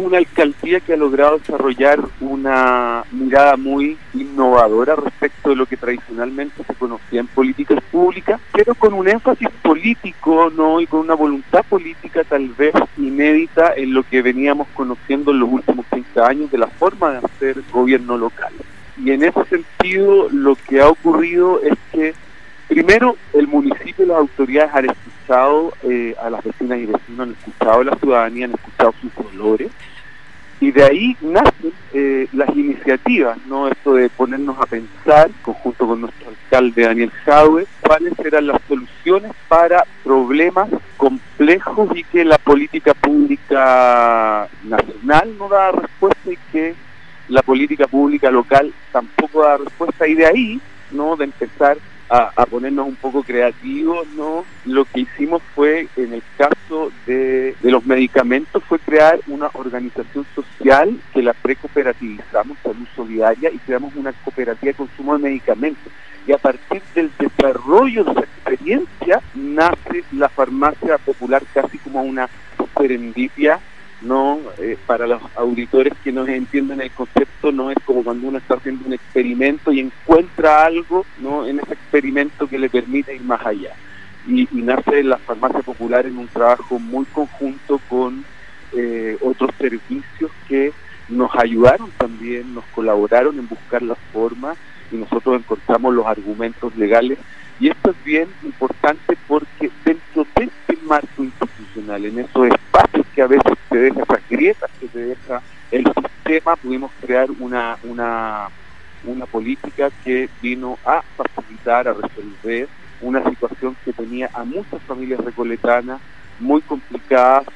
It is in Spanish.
una alcaldía que ha logrado desarrollar una mirada muy innovadora respecto de lo que tradicionalmente se conocía en políticas públicas, pero con un énfasis político, ¿no? Y con una voluntad política tal vez inédita en lo que veníamos conociendo en los últimos 30 años de la forma de hacer gobierno local. Y en ese sentido lo que ha ocurrido es que primero el municipio y las autoridades han escuchado a las vecinas y vecinos, han escuchado a la ciudadanía, han escuchado sus dolores, y de ahí nacen las iniciativas, ¿no? Esto de ponernos a pensar, conjunto con nuestro alcalde Daniel Jadwe, cuáles serán las soluciones para problemas complejos y que la política pública nacional no da respuesta y que la política pública local tampoco da respuesta, y de ahí, ¿no? De empezar a ponernos un poco creativos, ¿no? Lo que hicimos fue, en el caso de los medicamentos, fue crear una organización social que la precooperativizamos, Salud Solidaria, y creamos una cooperativa de consumo de medicamentos. Y a partir del desarrollo de esa experiencia nace la farmacia popular casi como una serendipia, ¿no? Para los auditores que no entienden el concepto, no es como cuando uno está haciendo un experimento y encuentra algo, ¿no? En ese experimento que le permite ir más allá. Y nace la farmacia popular en un trabajo muy conjunto con otros servicios que nos ayudaron también, nos colaboraron en buscar la forma, y nosotros encontramos los argumentos legales. Y esto es bien importante porque dentro de este marco institucional, en esos espacios que a veces te deja, esas grietas que te deja el sistema, pudimos crear una política que vino a facilitar, a resolver una situación que tenía a muchas familias recoletanas muy complicadas